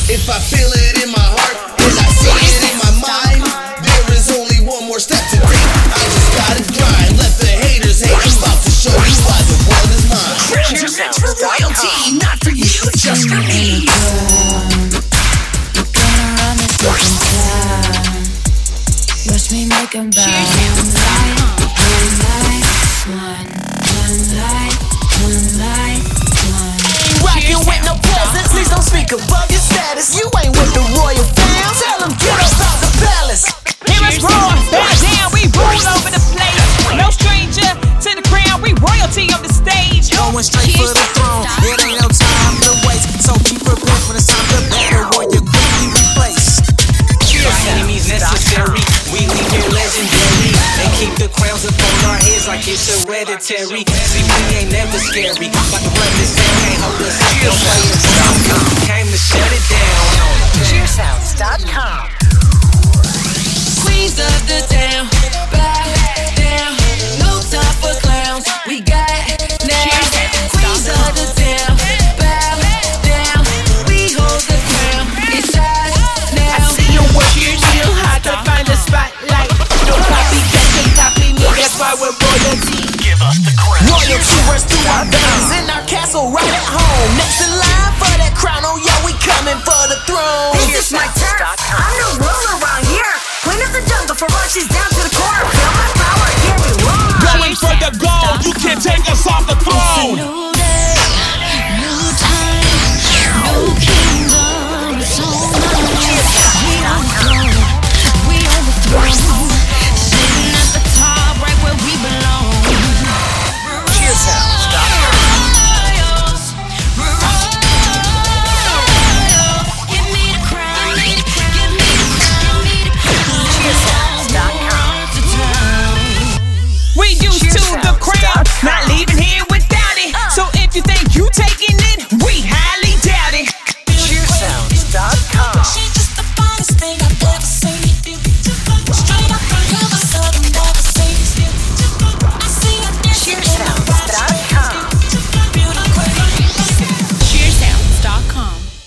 If I feel it in my heart and I see it in my mind, there is only one more step to take. I just gotta grind. Let the haters hate. I'm about to show you why the world is mine. Crown Jewels for royalty, not for you, just for me. We're gonna run this fucking town. Watch me make 'em bow. One light, one. Rockin' with no presents, please don't speak above your status. You ain't with the royal fam, tell them get up out the palace. Hear us roar, stand down, we rule over the place. No stranger to the crown, we royalty on the stage. Going straight for the throne, it ain't no time to waste. So keep prepared when it's time to battle or you're quickly replaced. Our enemies necessary, we leave here legendary. And keep the crowns upon our heads like it's hereditary. See, we ain't never scary,